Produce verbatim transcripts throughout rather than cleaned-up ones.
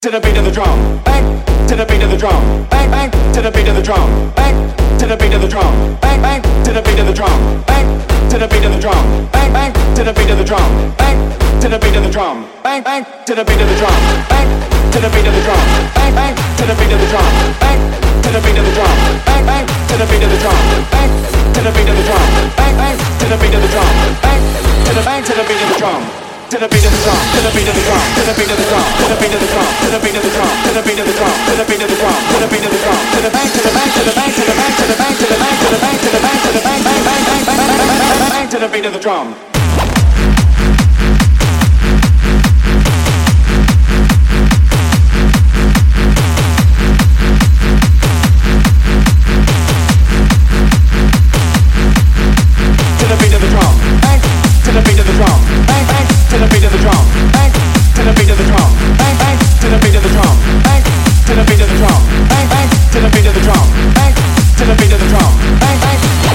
to the beat of the drum, bang to the beat of the drum, bang bang to the beat of the drum, bang to the beat of the drum, bang bang to the beat of the drum, bang to the beat of the drum, bang bang to the beat of the drum, bang to the beat of the drum, bang bang to the beat of the drum, bang to the beat of the drum, bang bang to the beat of the drum, bang to the beat of the drum, bang bang to the beat of the drum, bang to the beat of the drum, bang bang to the beat of the drum, bang to the bang to the beat of the drum. To the beat of the drum, to the beat of the drum, to the beat of the drum, to the beat of the drum, to the beat of the drum, to the beat of the drum, to the beat of the drum, to the beat of the drum, to the bang, to the bang, to the bang, to the bang, to the bang, to the bang, to the bang, to the bang, to the bang, bang, bang, bang, bang, bang, bang, bang, bang, to the beat of the drum. To the beat of the drum, bang, to the beat of the drum, bang, bang, to the beat of the drum, bang, to the beat of the drum, bang, bang, to the beat of the drum, bang, to the beat of the drum, bang, bang, to the beat of the drum, bang, to the beat of the drum, bang, bang.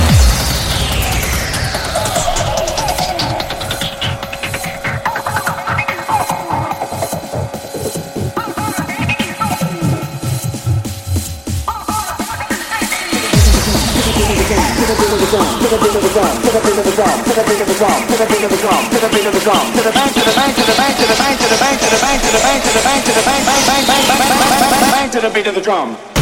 To the beat of the drum, to the beat of the drum, to the beat of the drum, to the beat of the drum, to the beat of the drum, to the beat of the drum, to the bang, to the bang, to the bang, to the bang, to the bang, to the bang, to the bang, to the bang, to the bang, to the bang, bang, bang, bang, bang, bang, bang, bang, to the beat of the drum.